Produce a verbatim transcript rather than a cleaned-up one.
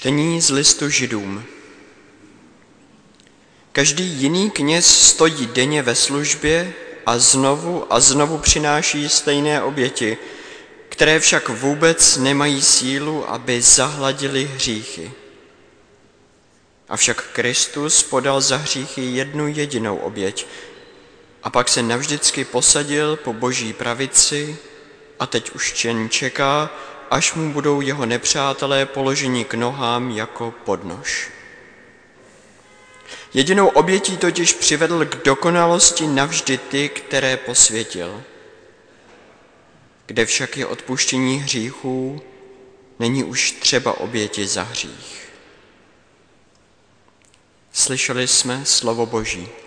Čtení z listu Židům. Každý jiný kněz stojí denně ve službě a znovu a znovu přináší stejné oběti, které však vůbec nemají sílu, aby zahladili hříchy. Avšak Kristus podal za hříchy jednu jedinou oběť a pak se navždycky posadil po Boží pravici a teď už jen čeká, až mu budou jeho nepřátelé položeni k nohám jako podnož. Jedinou obětí totiž přivedl k dokonalosti navždy ty, které posvětil. Kde však je odpuštění hříchů, není už třeba oběti za hřích. Slyšeli jsme slovo Boží.